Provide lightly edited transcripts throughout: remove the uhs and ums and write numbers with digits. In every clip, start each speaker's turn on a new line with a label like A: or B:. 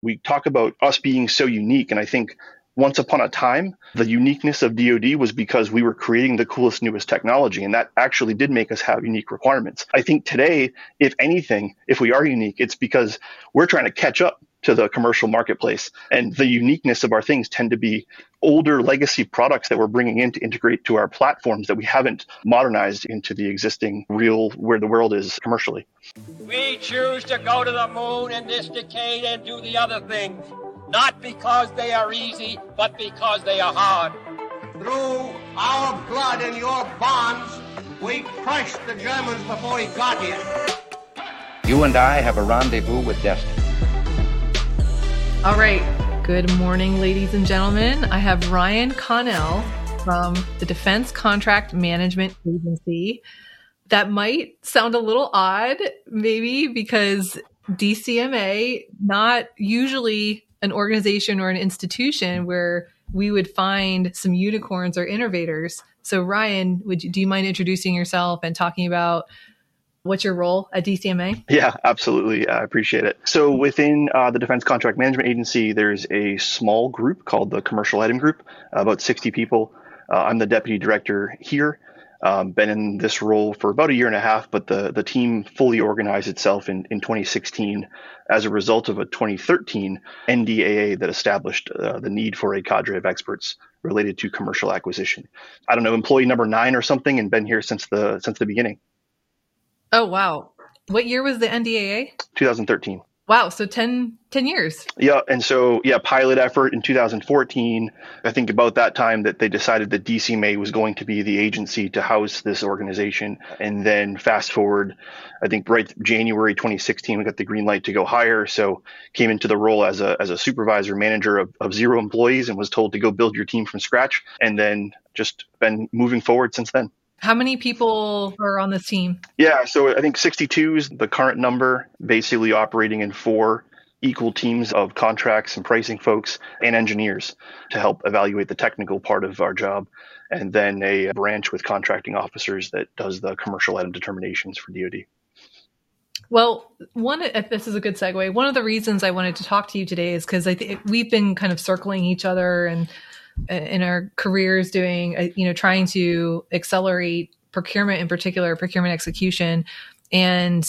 A: We talk about us being so unique. And I think once upon a time, the uniqueness of DoD was because we were creating the coolest, newest technology. And that actually did make us have unique requirements. I think today, if anything, if we are unique, it's because we're trying to catch up to the commercial marketplace. And the uniqueness of our things tend to be older legacy products that we're bringing in to integrate to our platforms that we haven't modernized into the existing real where the world is commercially.
B: We choose to go to the moon in this decade and do the other things, not because they are easy, but because they are hard.
C: Through our blood and your bonds, we crushed the Germans before we got here.
D: You and I have a rendezvous with destiny.
E: All right. Good morning, ladies and gentlemen. I have Ryan Connell from the Defense Contract Management Agency. That might sound a little odd, maybe because DCMA, not usually an organization or an institution where we would find some unicorns or innovators. So Ryan, do you mind introducing yourself and talking about what's your role at DCMA?
A: Yeah, absolutely. I appreciate it. So within the Defense Contract Management Agency, there's a small group called the Commercial Item Group, about 60 people. I'm the deputy director here. Been in this role for about a year and a half, but the team fully organized itself in 2016 as a result of a 2013 NDAA that established the need for a cadre of experts related to commercial acquisition. I don't know, employee number 9 or something, and been here since the beginning.
E: Oh, wow. What year was the NDAA?
A: 2013.
E: Wow. So 10 years.
A: Yeah. And so, pilot effort in 2014. I think about that time that they decided that DCMA was going to be the agency to house this organization. And then fast forward, I think right January 2016, we got the green light to go higher. So came into the role as a supervisor manager of 0 employees and was told to go build your team from scratch. And then just been moving forward since then.
E: How many people are on this team?
A: Yeah, so I think 62 is the current number, basically operating in 4 equal teams of contracts and pricing folks and engineers to help evaluate the technical part of our job. And then a branch with contracting officers that does the commercial item determinations for DoD.
E: Well, this is a good segue. One of the reasons I wanted to talk to you today is because we've been kind of circling each other and in our careers doing, trying to accelerate procurement, in particular, procurement execution. And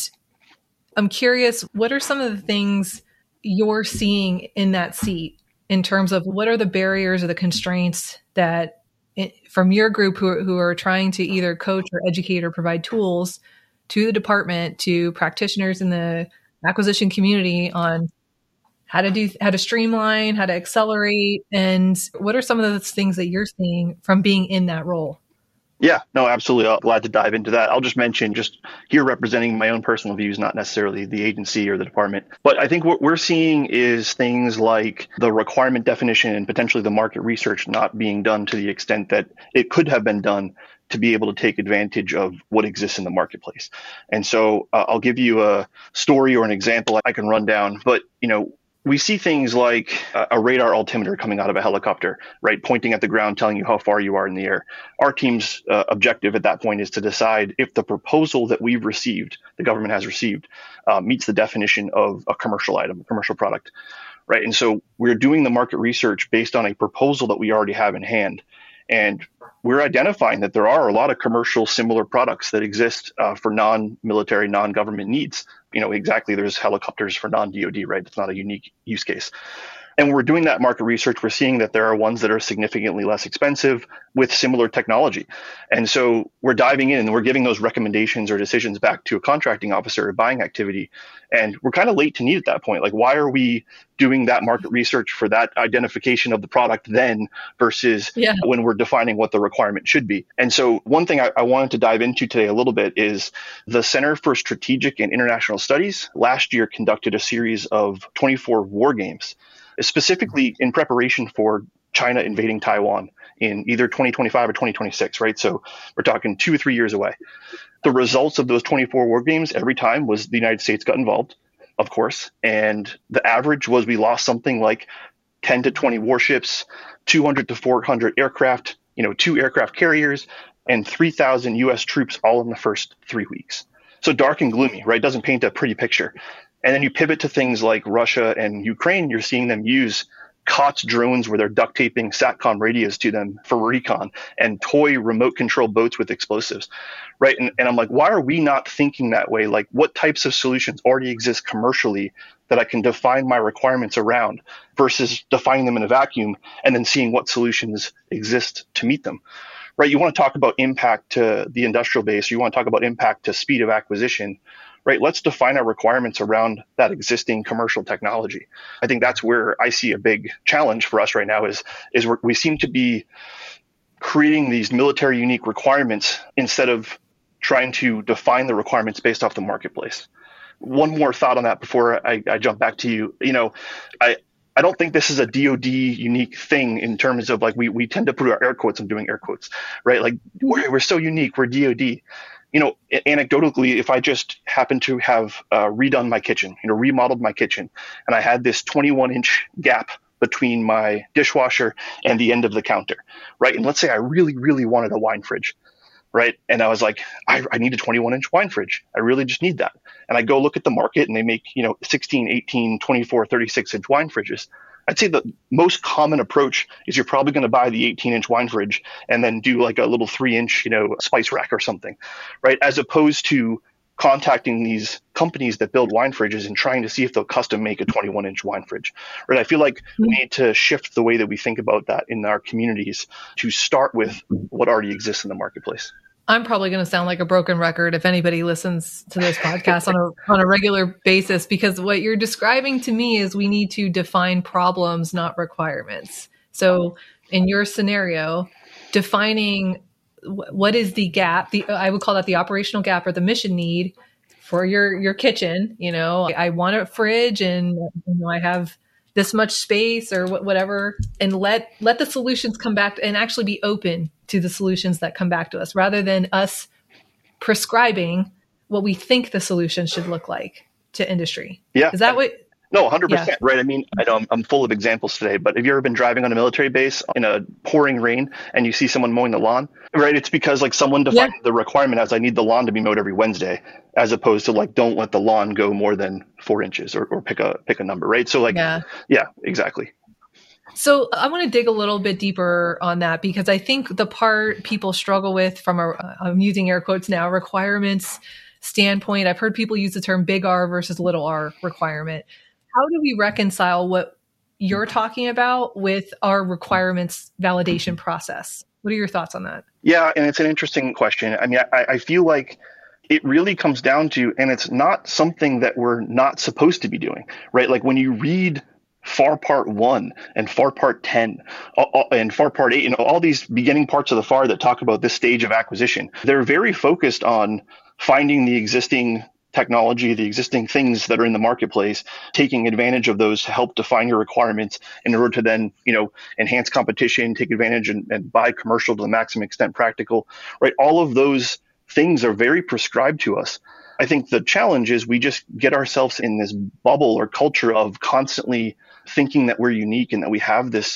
E: I'm curious, what are some of the things you're seeing in that seat in terms of what are the barriers or the constraints that from your group who are trying to either coach or educate or provide tools to the department, to practitioners in the acquisition community on how to streamline, how to accelerate, and what are some of those things that you're seeing from being in that role?
A: Yeah, no, absolutely. I'm glad to dive into that. I'll just mention, just here representing my own personal views, not necessarily the agency or the department. But I think what we're seeing is things like the requirement definition and potentially the market research not being done to the extent that it could have been done to be able to take advantage of what exists in the marketplace. And so I'll give you a story or an example I can run down. But, we see things like a radar altimeter coming out of a helicopter, right? Pointing at the ground, telling you how far you are in the air. Our team's objective at that point is to decide if the proposal that we've received, the government has received, meets the definition of a commercial item, a commercial product, right? And so we're doing the market research based on a proposal that we already have in hand. And we're identifying that there are a lot of commercial similar products that exist for non-military, non-government needs. Exactly, there's helicopters for non-DoD, right? It's not a unique use case. And we're doing that market research. We're seeing that there are ones that are significantly less expensive with similar technology. And so we're diving in and we're giving those recommendations or decisions back to a contracting officer or buying activity. And we're kind of late to need at that point. Like, why are we doing that market research for that identification of the product then versus when we're defining what the requirement should be? And so one thing I wanted to dive into today a little bit is the Center for Strategic and International Studies last year conducted a series of 24 war games, specifically in preparation for China invading Taiwan in either 2025 or 2026, right? So we're talking 2 or 3 years away. The results of those 24 war games every time was the United States got involved, of course. And the average was we lost something like 10 to 20 warships, 200 to 400 aircraft, 2 aircraft carriers, and 3,000 U.S. troops all in the first 3 weeks. So dark and gloomy, right? Doesn't paint a pretty picture. And then you pivot to things like Russia and Ukraine, you're seeing them use COTS drones where they're duct taping SATCOM radios to them for recon and toy remote control boats with explosives, right? And I'm like, why are we not thinking that way? Like, what types of solutions already exist commercially that I can define my requirements around versus defining them in a vacuum and then seeing what solutions exist to meet them, right? You want to talk about impact to the industrial base, or you want to talk about impact to speed of acquisition, right? Let's define our requirements around that existing commercial technology. I think that's where I see a big challenge for us right now is we seem to be creating these military unique requirements instead of trying to define the requirements based off the marketplace. One more thought on that before I jump back to you. I don't think this is a DoD unique thing in terms of like we tend to put our air quotes. I'm doing air quotes, right? Like we're so unique. We're DoD. Anecdotally, if I just happened to have redone my kitchen, remodeled my kitchen, and I had this 21-inch gap between my dishwasher and the end of the counter, right? And let's say I really, really wanted a wine fridge, right? And I was like, I need a 21-inch wine fridge. I really just need that. And I go look at the market and they make, 16, 18, 24, 36-inch wine fridges. I'd say the most common approach is you're probably going to buy the 18-inch wine fridge and then do like a little 3-inch, spice rack or something, right? As opposed to contacting these companies that build wine fridges and trying to see if they'll custom make a 21-inch wine fridge, right? I feel like we need to shift the way that we think about that in our communities to start with what already exists in the marketplace.
E: I'm probably going to sound like a broken record if anybody listens to this podcast on a regular basis, because what you're describing to me is we need to define problems, not requirements. So in your scenario, defining what is the gap, I would call that the operational gap or the mission need for your kitchen. I want a fridge and I have this much space or whatever, and let the solutions come back and actually be open to the solutions that come back to us rather than us prescribing what we think the solution should look like to industry.
A: Yeah.
E: Is that what?
A: No, 100%. Right. I mean, I know I'm full of examples today, but have you ever been driving on a military base in a pouring rain and you see someone mowing the lawn, right? It's because like someone defined the requirement as I need the lawn to be mowed every Wednesday, as opposed to like, don't let the lawn go more than 4 inches or pick a number. Right. So like, yeah, exactly.
E: So I want to dig a little bit deeper on that, because I think the part people struggle with from I'm using air quotes now, requirements standpoint, I've heard people use the term big R versus little r requirement. How do we reconcile what you're talking about with our requirements validation process? What are your thoughts on that?
A: Yeah, and it's an interesting question. I mean, I feel like it really comes down to, and it's not something that we're not supposed to be doing, right? Like when you read FAR Part 1 and FAR Part 10 and FAR Part 8, all these beginning parts of the FAR that talk about this stage of acquisition, they're very focused on finding the existing technology, the existing things that are in the marketplace, taking advantage of those to help define your requirements in order to then, enhance competition, take advantage and buy commercial to the maximum extent practical, right? All of those things are very prescribed to us. I think the challenge is we just get ourselves in this bubble or culture of constantly thinking that we're unique and that we have this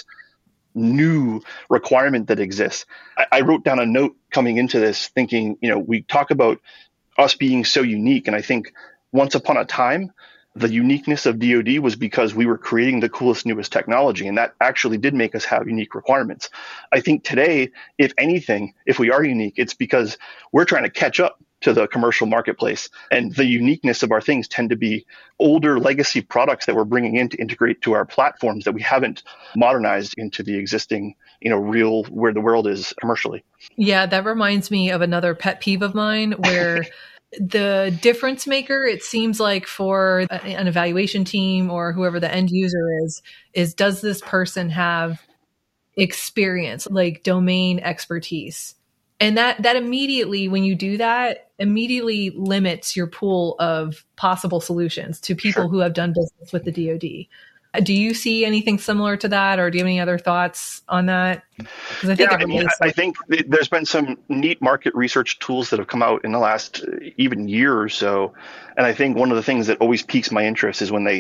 A: new requirement that exists. I wrote down a note coming into this thinking, we talk about us being so unique. And I think once upon a time, the uniqueness of DoD was because we were creating the coolest, newest technology. And that actually did make us have unique requirements. I think today, if anything, if we are unique, it's because we're trying to catch up to the commercial marketplace. And the uniqueness of our things tend to be older legacy products that we're bringing in to integrate to our platforms that we haven't modernized into the existing, real where the world is commercially.
E: Yeah, that reminds me of another pet peeve of mine where the difference maker, it seems like for an evaluation team or whoever the end user is does this person have experience, like domain expertise? And that immediately, when you do that, immediately limits your pool of possible solutions to people who have done business with the DoD. Do you see anything similar to that, or do you have any other thoughts on that? Because
A: I think there's been some neat market research tools that have come out in the last even year or so. And I think one of the things that always piques my interest is when they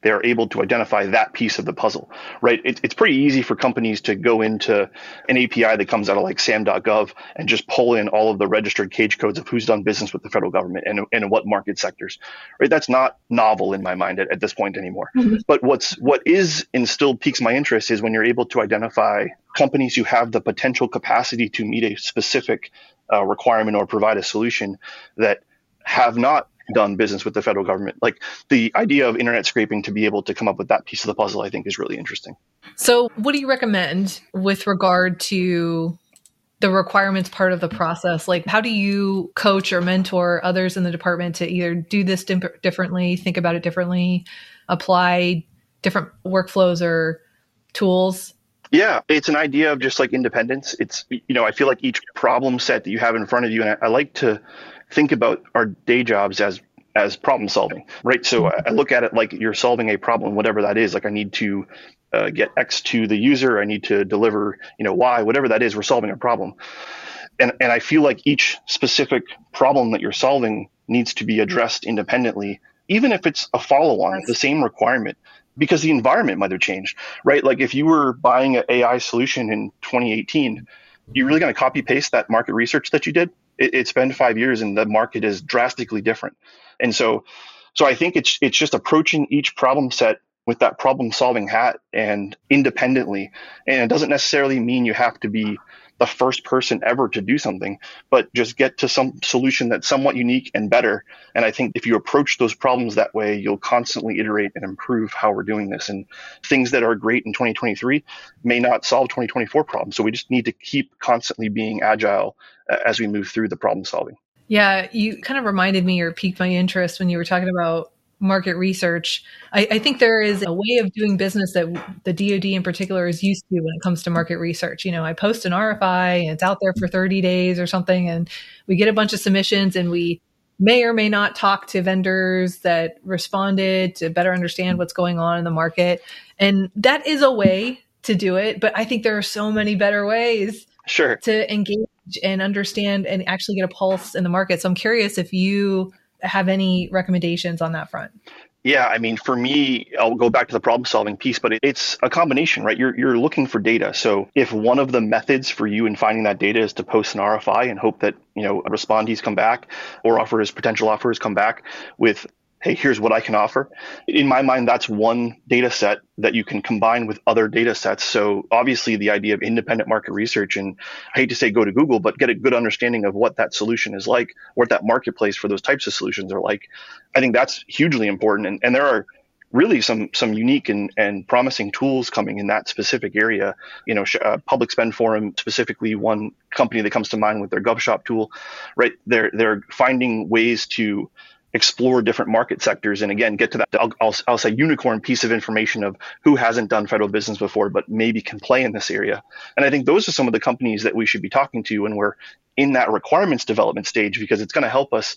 A: they are able to identify that piece of the puzzle, right? It's pretty easy for companies to go into an API that comes out of like sam.gov and just pull in all of the registered cage codes of who's done business with the federal government and in what market sectors, right? That's not novel in my mind at this point anymore. Mm-hmm. But what is and still piques my interest is when you're able to identify companies who have the potential capacity to meet a specific requirement or provide a solution that have not done business with the federal government. Like the idea of internet scraping to be able to come up with that piece of the puzzle, I think is really interesting.
E: So what do you recommend with regard to the requirements part of the process? Like how do you coach or mentor others in the department to either do this differently, think about it differently, apply different workflows or tools?
A: Yeah, it's an idea of just like independence. It's, I feel like each problem set that you have in front of you, and I like to think about our day jobs as problem solving, right? So I look at it like you're solving a problem, whatever that is. Like I need to get X to the user, I need to deliver, Y, whatever that is, we're solving a problem. And I feel like each specific problem that you're solving needs to be addressed independently, even if it's a follow-on, the same requirement, because the environment might have changed, right? Like if you were buying an AI solution in 2018, you're really going to copy paste that market research that you did? It's been 5 years and the market is drastically different. And so I think it's just approaching each problem set with that problem solving hat and independently. And it doesn't necessarily mean you have to be the first person ever to do something, but just get to some solution that's somewhat unique and better. And I think if you approach those problems that way, you'll constantly iterate and improve how we're doing this. And things that are great in 2023 may not solve 2024 problems. So we just need to keep constantly being agile as we move through the problem solving.
E: Yeah, you kind of reminded me or piqued my interest when you were talking about market research. I think there is a way of doing business that the DoD in particular is used to when it comes to market research. I post an RFI and it's out there for 30 days or something, and we get a bunch of submissions, and we may or may not talk to vendors that responded to better understand what's going on in the market. And that is a way to do it, but I think there are so many better ways to engage and understand and actually get a pulse in the market. So I'm curious if you have any recommendations on that front.
A: Yeah, I mean, for me, I'll go back to the problem solving piece, but it's a combination, right? You're looking for data. So if one of the methods for you in finding that data is to post an RFI and hope that, respondees come back or potential offers come back with, hey, here's what I can offer. In my mind, that's one data set that you can combine with other data sets. So obviously the idea of independent market research, and I hate to say go to Google, but get a good understanding of what that solution is like, what that marketplace for those types of solutions are like. I think that's hugely important. And there are really some unique and promising tools coming in that specific area. Public Spend Forum, specifically one company that comes to mind with their GovShop tool, right? They're finding ways to explore different market sectors and again get to that I'll say unicorn piece of information of who hasn't done federal business before but maybe can play in this area. And I think those are some of the companies that we should be talking to when we're in that requirements development stage, because it's going to help us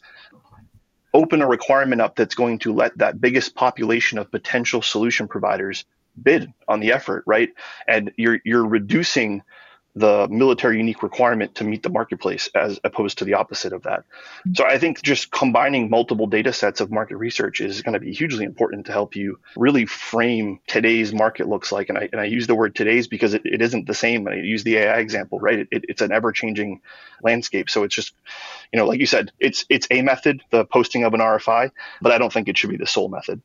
A: open a requirement up that's going to let that biggest population of potential solution providers bid on the effort, right? And you're reducing the military unique requirement to meet the marketplace as opposed to the opposite of that. So I think just combining multiple data sets of market research is going to be hugely important to help you really frame today's market looks like. And I use the word today's because it isn't the same. I use the AI example, right? It's an ever-changing landscape. So it's just, like you said, it's a method, the posting of an RFI, but I don't think it should be the sole method.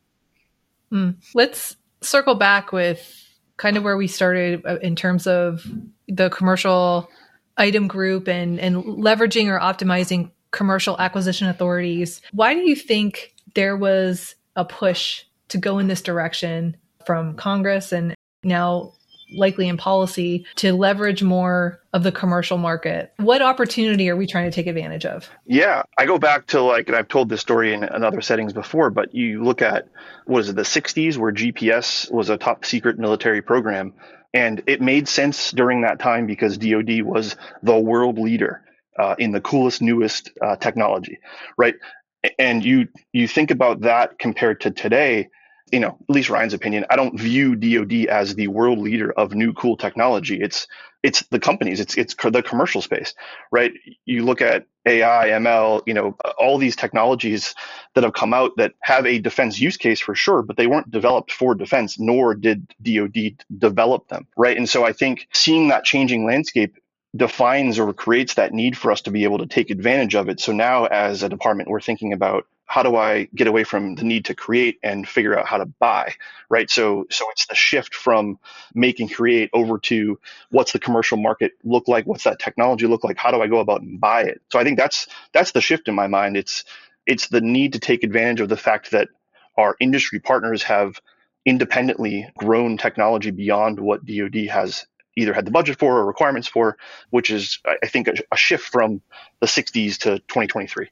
E: Let's circle back with kind of where we started in terms of the commercial item group and leveraging or optimizing commercial acquisition authorities. Why do you think there was a push to go in this direction from Congress and now likely in policy to leverage more of the commercial market? What opportunity are we trying to take advantage of?
A: Yeah, I go back to and I've told this story in other settings before, but you look at, the 60s where GPS was a top secret military program. And it made sense during that time because DoD was the world leader in the coolest, newest technology, right? And you think about that compared to today, at least Ryan's opinion, I don't view DoD as the world leader of new cool technology. It's the companies, it's the commercial space, right? You look at AI, ML, all these technologies that have come out that have a defense use case for sure, but they weren't developed for defense, nor did DoD develop them, right? And so I think seeing that changing landscape defines or creates that need for us to be able to take advantage of it. So now as a department, we're thinking about, how do I get away from the need to create and figure out how to buy, right? So it's the shift from make and create over to what's the commercial market look like? What's that technology look like? How do I go about and buy it? So I think that's the shift in my mind. It's the need to take advantage of the fact that our industry partners have independently grown technology beyond what DoD has either had the budget for or requirements for, which is, I think, a shift from the 60s to 2023.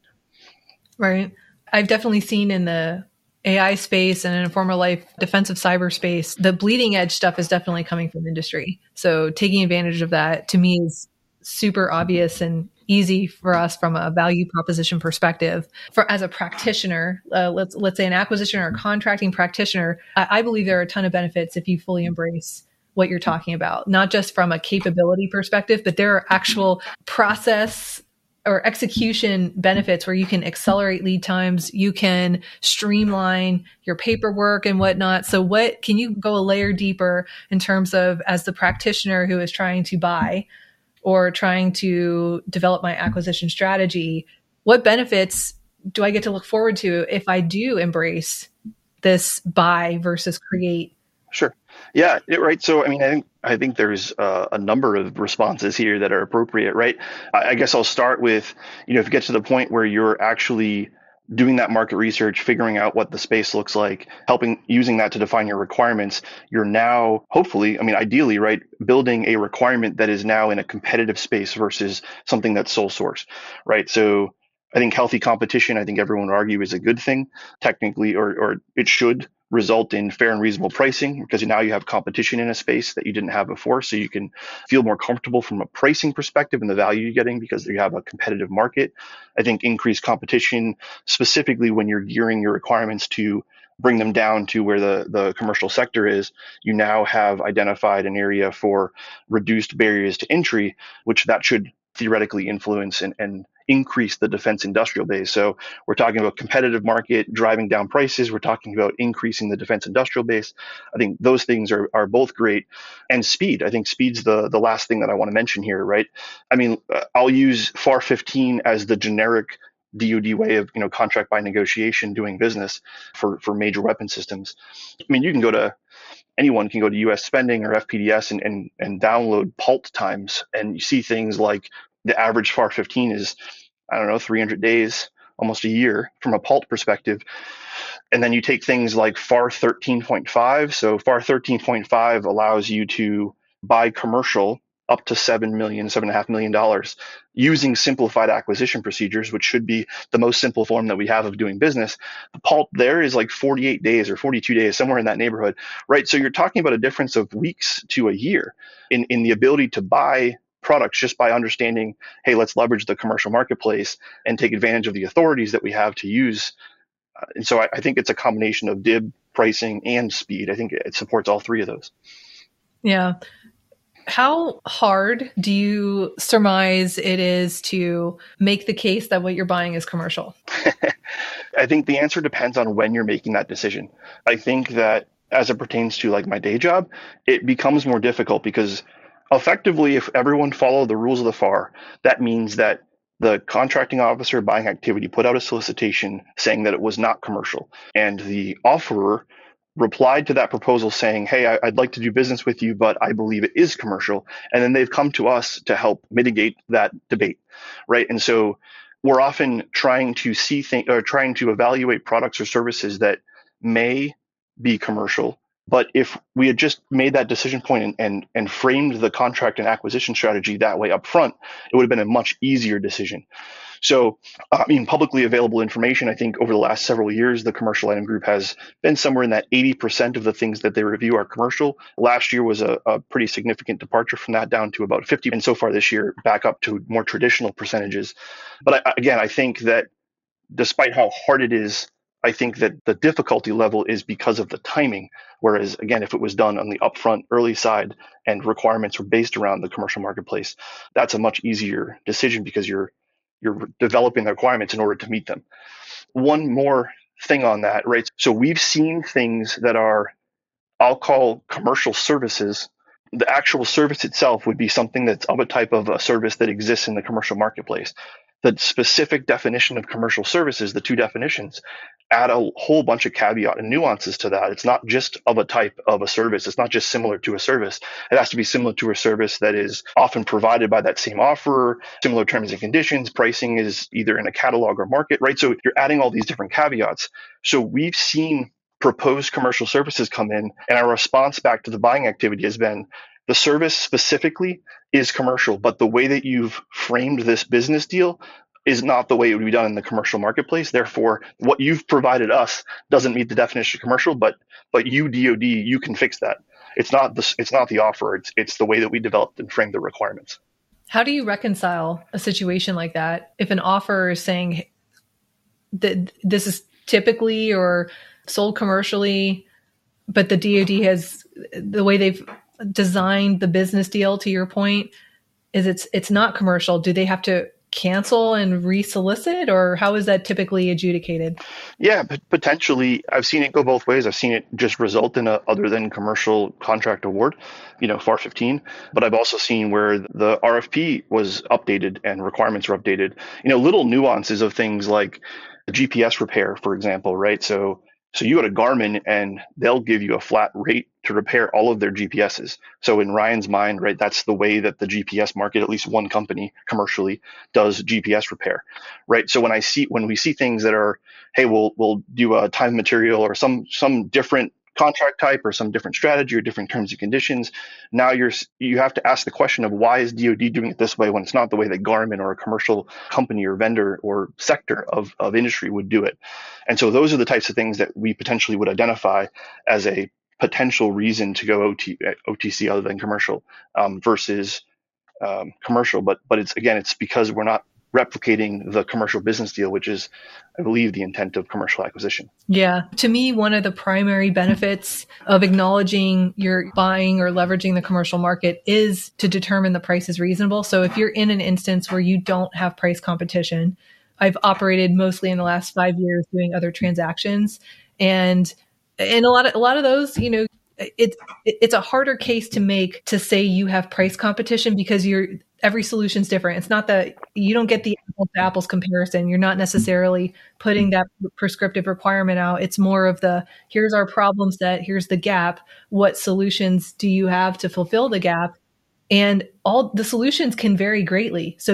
E: Right. I've definitely seen in the AI space and in a former life defensive cyberspace, the bleeding edge stuff is definitely coming from industry. So taking advantage of that to me is super obvious and easy for us from a value proposition perspective. For as a practitioner, let's say an acquisition or a contracting practitioner, I believe there are a ton of benefits if you fully embrace what you're talking about, not just from a capability perspective, but there are actual process or execution benefits where you can accelerate lead times, you can streamline your paperwork and whatnot. So can you go a layer deeper in terms of, as the practitioner who is trying to buy or trying to develop my acquisition strategy, what benefits do I get to look forward to if I do embrace this buy versus create?
A: Sure. Yeah, right. So, I think there's a number of responses here that are appropriate, right? I guess I'll start with, if you get to the point where you're actually doing that market research, figuring out what the space looks like, using that to define your requirements, you're now hopefully, ideally, right, building a requirement that is now in a competitive space versus something that's sole source, right? So I think healthy competition, I think everyone would argue, is a good thing technically, or it should result in fair and reasonable pricing, because now you have competition in a space that you didn't have before. So you can feel more comfortable from a pricing perspective and the value you're getting because you have a competitive market. I think increased competition, specifically when you're gearing your requirements to bring them down to where the commercial sector is, you now have identified an area for reduced barriers to entry, which that should theoretically influence and increase the defense industrial base. So we're talking about competitive market, driving down prices. We're talking about increasing the defense industrial base. I think those things are both great. And speed. I think speed's the last thing that I want to mention here, right? I'll use FAR 15 as the generic DoD way of contract by negotiation doing business for major weapon systems. Anyone can go to US Spending or FPDS and download PALT times, and you see things like the average FAR 15 is, 300 days, almost a year from a PALT perspective. And then you take things like FAR 13.5. So FAR 13.5 allows you to buy commercial up to $7.5 million using simplified acquisition procedures, which should be the most simple form that we have of doing business. The PALT there is like 48 days or 42 days, somewhere in that neighborhood, right? So you're talking about a difference of weeks to a year in the ability to buy products just by understanding, hey, let's leverage the commercial marketplace and take advantage of the authorities that we have to use. And so I think it's a combination of DIB, pricing, and speed. I think it supports all three of those.
E: Yeah. How hard do you surmise it is to make the case that what you're buying is commercial?
A: I think the answer depends on when you're making that decision. I think that as it pertains to like my day job, it becomes more difficult because effectively, if everyone followed the rules of the FAR, that means that the contracting officer buying activity put out a solicitation saying that it was not commercial. And the offerer replied to that proposal saying, hey, I'd like to do business with you, but I believe it is commercial. And then they've come to us to help mitigate that debate, right? And so we're often trying to see things or trying to evaluate products or services that may be commercial. But if we had just made that decision point and framed the contract and acquisition strategy that way up front, it would have been a much easier decision. So, publicly available information, I think over the last several years, the commercial item group has been somewhere in that 80% of the things that they review are commercial. Last year was a pretty significant departure from that, down to about 50%. And so far this year, back up to more traditional percentages. But again, I think that despite how hard it is, I think that the difficulty level is because of the timing. Whereas, again, if it was done on the upfront early side and requirements were based around the commercial marketplace, that's a much easier decision because you're developing the requirements in order to meet them. One more thing on that, right? So we've seen things that are, I'll call commercial services. The actual service itself would be something that's of a type of a service that exists in the commercial marketplace. The specific definition of commercial services, the two definitions, add a whole bunch of caveat and nuances to that. It's not just of a type of a service. It's not just similar to a service. It has to be similar to a service that is often provided by that same offerer, similar terms and conditions. Pricing is either in a catalog or market, right? So you're adding all these different caveats. So we've seen proposed commercial services come in, and our response back to the buying activity has been, the service specifically is commercial, but the way that you've framed this business deal is not the way it would be done in the commercial marketplace. Therefore, what you've provided us doesn't meet the definition of commercial, but you, DoD, you can fix that. It's not the offer. It's the way that we developed and framed the requirements.
E: How do you reconcile a situation like that if an offer is saying that this is typically or sold commercially, but the DoD has, the way they've designed the business deal, to your point, is it's not commercial? Do they have to cancel and resolicit, or how is that typically adjudicated?
A: Yeah, potentially. I've seen it go both ways. I've seen it just result in a other than commercial contract award, FAR 15. But I've also seen where the RFP was updated and requirements were updated. Little nuances of things like the GPS repair, for example, right? So you go to Garmin and they'll give you a flat rate to repair all of their GPSs. So in Ryan's mind, right, that's the way that the GPS market, at least one company commercially, does GPS repair, right? So when we see things that are, hey, we'll do a time material or some different contract type or some different strategy or different terms and conditions, now you have to ask the question of, why is DoD doing it this way when it's not the way that Garmin or a commercial company or vendor or sector of industry would do it? And so those are the types of things that we potentially would identify as a potential reason to go OTC other than commercial versus commercial. But it's because we're not replicating the commercial business deal, which is, I believe, the intent of commercial acquisition.
E: Yeah. To me, one of the primary benefits of acknowledging you're buying or leveraging the commercial market is to determine the price is reasonable. So if you're in an instance where you don't have price competition, I've operated mostly in the last 5 years doing other transactions, and a lot of those, it's a harder case to make to say you have price competition because every solution's different. It's not that you don't get the apples to apples comparison. You're not necessarily putting that prescriptive requirement out. It's more of here's our problem set, here's the gap. What solutions do you have to fulfill the gap? And all the solutions can vary greatly. So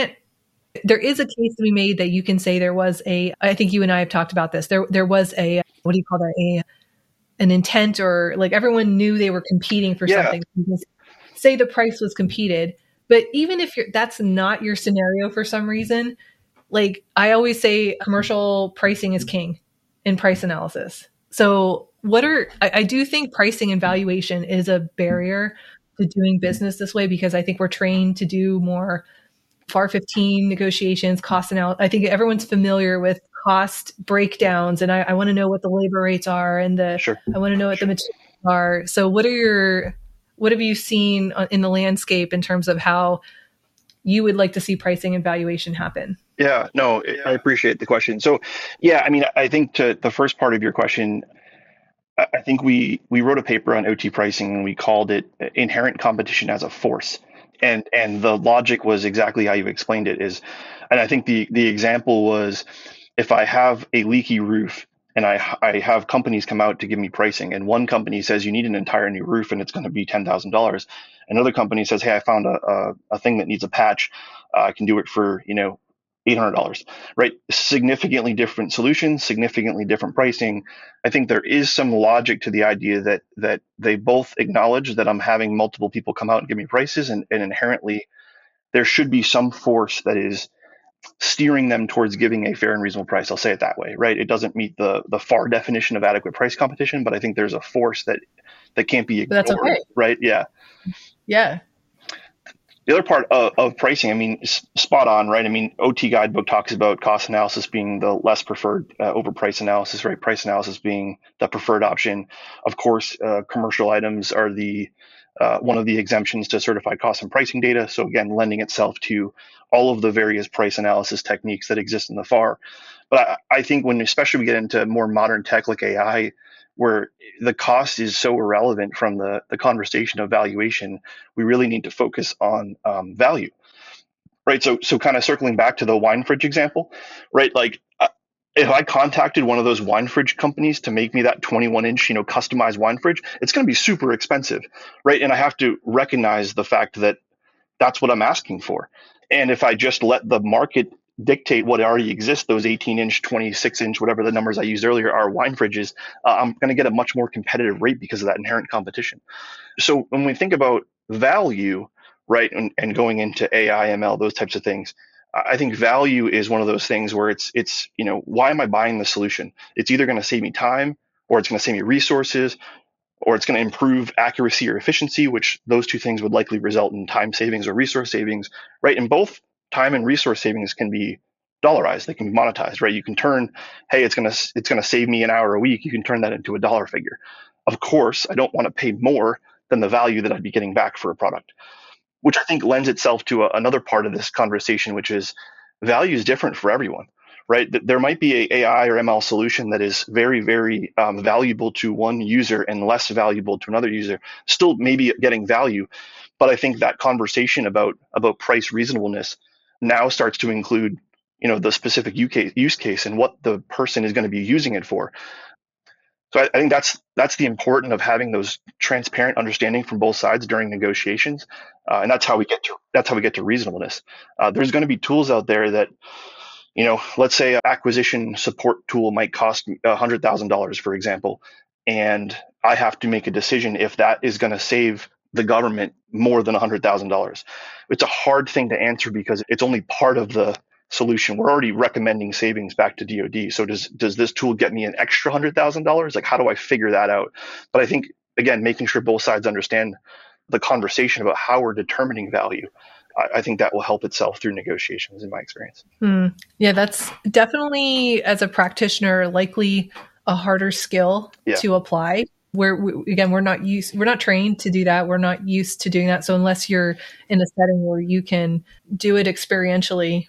E: there is a case to be made that you can say I think you and I have talked about this. There was what do you call that? An intent, or like everyone knew they were competing for something. Say the price was competed, but even if that's not your scenario for some reason, like I always say, commercial pricing is king in price analysis. So I do think pricing and valuation is a barrier to doing business this way, because I think we're trained to do more FAR 15 negotiations, cost analysis. I think everyone's familiar with cost breakdowns, and I want to know what the labor rates are, and I want to know what the materials are. So what have you seen in the landscape in terms of how you would like to see pricing and valuation happen?
A: Yeah, no, I appreciate the question. So yeah, I mean, I think to the first part of your question, I think we wrote a paper on OT pricing and we called it Inherent Competition as a Force. And the logic was exactly how you explained it and I think the example was, if I have a leaky roof and I have companies come out to give me pricing, and one company says you need an entire new roof and it's going to be $10,000. Another company says, hey, I found a thing that needs a patch. I can do it for, $800, right? Significantly different solutions, significantly different pricing. I think there is some logic to the idea that they both acknowledge that I'm having multiple people come out and give me prices, and inherently there should be some force that is steering them towards giving a fair and reasonable price. I'll say it that way, right? It doesn't meet the FAR definition of adequate price competition, but I think there's a force that can't be ignored,
E: that's okay.
A: Right? Yeah.
E: Yeah.
A: The other part of pricing, I mean, spot on, right? I mean, OT Guidebook talks about cost analysis being the less preferred over price analysis, right? Price analysis being the preferred option. Of course, commercial items are the one of the exemptions to certified cost and pricing data. So again, lending itself to all of the various price analysis techniques that exist in the FAR. But I think when especially we get into more modern tech like AI, where the cost is so irrelevant from the conversation of valuation, we really need to focus on value, right? So kind of circling back to the wine fridge example, right? Like if I contacted one of those wine fridge companies to make me that 21-inch, customized wine fridge, it's going to be super expensive, right? And I have to recognize the fact that that's what I'm asking for. And if I just let the market dictate what already exists, those 18-inch, 26-inch, whatever the numbers I used earlier are wine fridges, I'm going to get a much more competitive rate because of that inherent competition. So when we think about value, right, and going into AI, ML, those types of things, I think value is one of those things where it's why am I buying the solution? It's either going to save me time, or it's going to save me resources, or it's going to improve accuracy or efficiency, which those two things would likely result in time savings or resource savings, right? And both time and resource savings can be dollarized. They can be monetized, right? You can turn, hey, it's going to save me an hour a week. You can turn that into a dollar figure. Of course, I don't want to pay more than the value that I'd be getting back for a product, which I think lends itself to another part of this conversation, which is value is different for everyone, right? There might be a AI or ML solution that is very, very valuable to one user and less valuable to another user, still maybe getting value. But I think that conversation about price reasonableness now starts to include, the specific use case and what the person is going to be using it for. So I think that's the importance of having those transparent understanding from both sides during negotiations, and that's how we get to reasonableness. There's going to be tools out there that, let's say an acquisition support tool might cost $100,000, for example, and I have to make a decision if that is going to save the government more than $100,000. It's a hard thing to answer because it's only part of the solution. We're already recommending savings back to DoD. So does this tool get me an extra $100,000? Like, how do I figure that out? But I think, again, making sure both sides understand the conversation about how we're determining value, I think that will help itself through negotiations in my experience.
E: Yeah, that's definitely, as a practitioner, likely a harder skill to apply. We're not trained to do that. We're not used to doing that. So unless you're in a setting where you can do it experientially,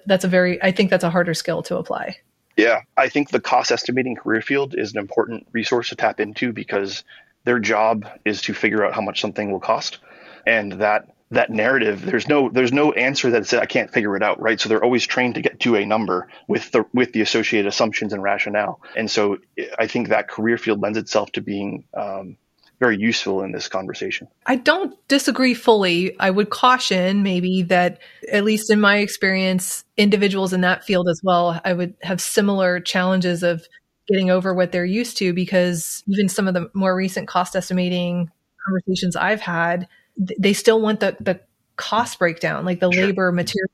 E: I think that's a harder skill to apply.
A: Yeah, I think the cost estimating career field is an important resource to tap into because their job is to figure out how much something will cost. And that narrative, there's no answer that says I can't figure it out, right? So they're always trained to get to a number with the associated assumptions and rationale. And so I think that career field lends itself to being very useful in this conversation.
E: I don't disagree fully. I would caution maybe that, at least in my experience, individuals in that field as well, I would have similar challenges of getting over what they're used to, because even some of the more recent cost estimating conversations I've had, they still want the cost breakdown, like the labor, material,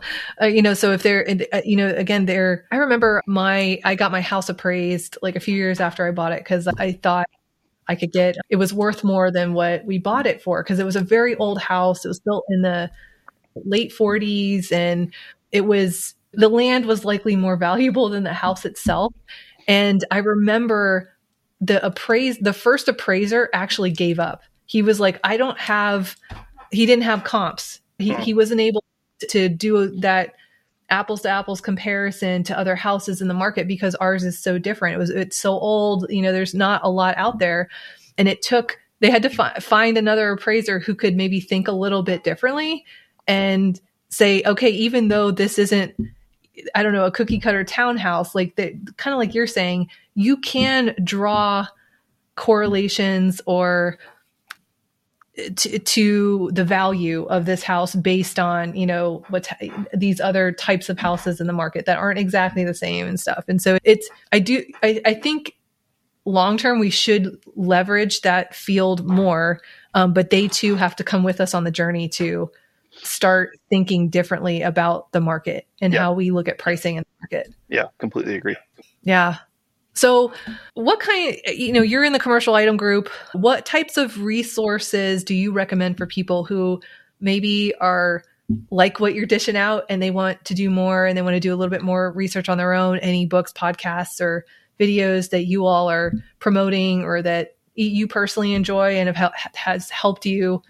E: so if they're, again, I remember I got my house appraised like a few years after I bought it, because I thought I could it was worth more than what we bought it for, because it was a very old house. It was built in the late 40s, and the land was likely more valuable than the house itself. And I remember the first appraiser actually gave up. He was like, he didn't have comps. He wasn't able to do that apples to apples comparison to other houses in the market because ours is so different. It's so old, there's not a lot out there. And they had to find another appraiser who could maybe think a little bit differently and say, okay, even though this isn't, I don't know, a cookie cutter townhouse, like kind of like you're saying, you can draw correlations or to the value of this house based on, these other types of houses in the market that aren't exactly the same and stuff. And so I think long-term we should leverage that field more, but they too have to come with us on the journey to start thinking differently about the market and how we look at pricing in the market.
A: Yeah, completely agree.
E: Yeah. So what you're in the commercial item group, what types of resources do you recommend for people who maybe are like what you're dishing out and they want to do more and they want to do a little bit more research on their own, any books, podcasts, or videos that you all are promoting or that you personally enjoy and has helped you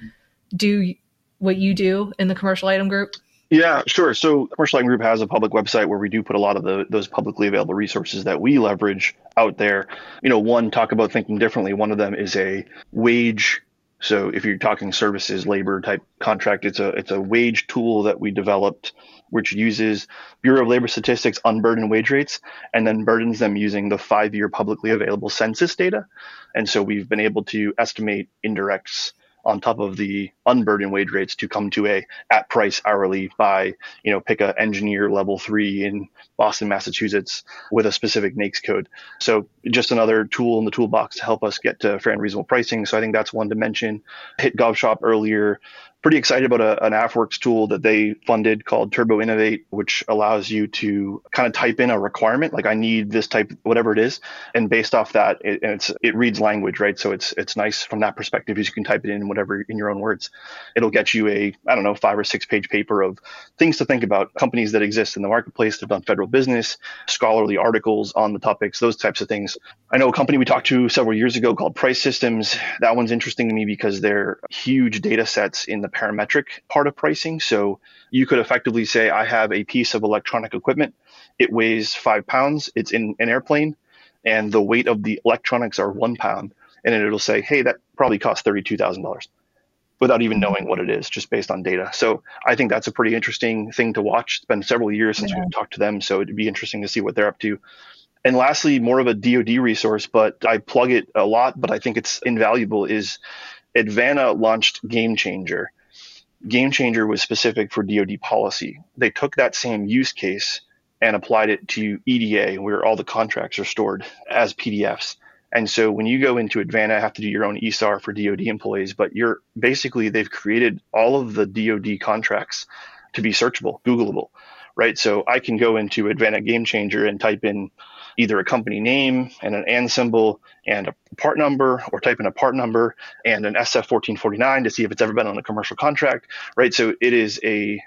E: do what you do in the Commercial Item Group?
A: Yeah, sure. So Commercial Item Group has a public website where we do put a lot of those publicly available resources that we leverage out there. One, talk about thinking differently. One of them is a wage. So if you're talking services, labor type contract, it's a wage tool that we developed, which uses Bureau of Labor Statistics unburdened wage rates and then burdens them using the 5-year publicly available census data. And so we've been able to estimate indirects on top of the unburdened wage rates to come to a at price hourly by, pick a engineer level 3 in Boston, Massachusetts with a specific NAICS code. So just another tool in the toolbox to help us get to fair and reasonable pricing. So I think that's one to mention. Hit GovShop earlier. Pretty excited about an AFWERX tool that they funded called Turbo Innovate, which allows you to kind of type in a requirement, like I need this type, whatever it is. And based off that, it reads language, right? So it's nice from that perspective, is you can type it in whatever in your own words. It'll get you a, 5 or 6 page paper of things to think about, companies that exist in the marketplace that have done federal business, scholarly articles on the topics, those types of things. I know a company we talked to several years ago called Price Systems. That one's interesting to me because they're huge data sets in the parametric part of pricing. So you could effectively say, I have a piece of electronic equipment. It weighs 5 pounds. It's in an airplane and the weight of the electronics are 1 pound. And then it'll say, hey, that probably costs $32,000 without even knowing what it is, just based on data. So I think that's a pretty interesting thing to watch. It's been several years since we've talked to them. So it'd be interesting to see what they're up to. And lastly, more of a DoD resource, but I plug it a lot, but I think it's invaluable, is Advana launched Game Changer. Game Changer was specific for DoD policy. They took that same use case and applied it to EDA, where all the contracts are stored as PDFs. And so when you go into Advana, have to do your own ESAR for DoD employees, but they've created all of the DoD contracts to be searchable, Googleable, right? So I can go into Advana Game Changer and type in either a company name and an AND symbol and a part number, or type in a part number and an SF1449 to see if it's ever been on a commercial contract, right? So it is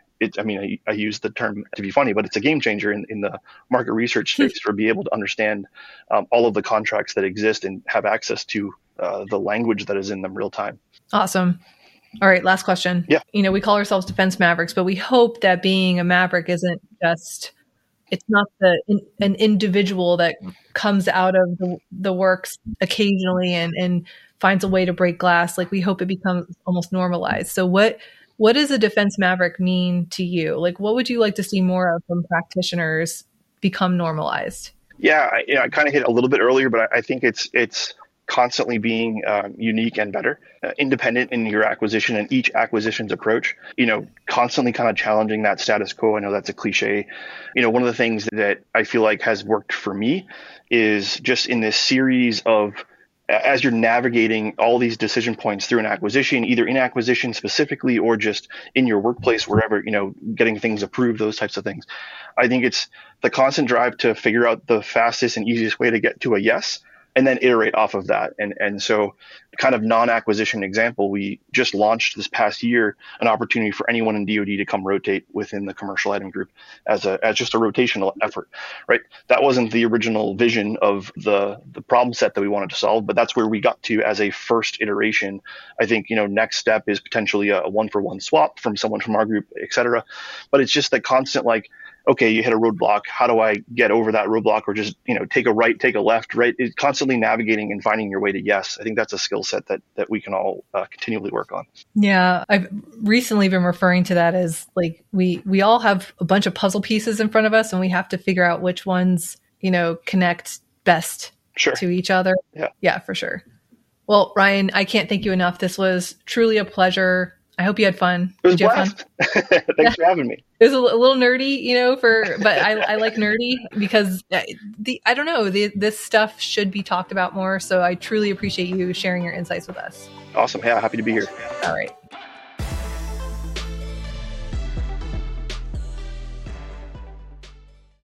A: I use the term to be funny, but it's a game changer in the market research space for be able to understand all of the contracts that exist and have access to the language that is in them real time.
E: Awesome. All right, last question.
A: Yeah.
E: We call ourselves Defense Mavericks, but we hope that being a Maverick isn't just, it's not an individual that comes out of the works occasionally and finds a way to break glass. Like, we hope it becomes almost normalized. So what does a Defense Maverick mean to you? Like, what would you like to see more of from practitioners become normalized?
A: Yeah, I kind of hit a little bit earlier, but I think it's constantly being unique and better, independent in your acquisition and each acquisition's approach, constantly kind of challenging that status quo. I know that's a cliche. One of the things that I feel like has worked for me is just in this series of, as you're navigating all these decision points through an acquisition, either in acquisition specifically or just in your workplace, wherever, getting things approved, those types of things. I think it's the constant drive to figure out the fastest and easiest way to get to a yes, and then iterate off of that. And so, kind of non-acquisition example, we just launched this past year an opportunity for anyone in DoD to come rotate within the Commercial Item Group as just a rotational effort, right? That wasn't the original vision of the problem set that we wanted to solve, but that's where we got to as a first iteration. I think, next step is potentially a 1-for-1 swap from someone from our group, et cetera. But it's just the constant, like, okay, you hit a roadblock. How do I get over that roadblock? Or just, take a right, take a left, right? It's constantly navigating and finding your way to yes. I think that's a skill set that we can all continually work on.
E: Yeah. I've recently been referring to that as, like, we all have a bunch of puzzle pieces in front of us and we have to figure out which ones, connect best to each other. Yeah, for sure. Well, Ryan, I can't thank you enough. This was truly a pleasure. I hope you had fun.
A: It was a blast. Thanks for having me.
E: It was a little nerdy, but I like nerdy because I don't know, this stuff should be talked about more. So I truly appreciate you sharing your insights with us.
A: Awesome. Yeah, happy to be here.
E: All right.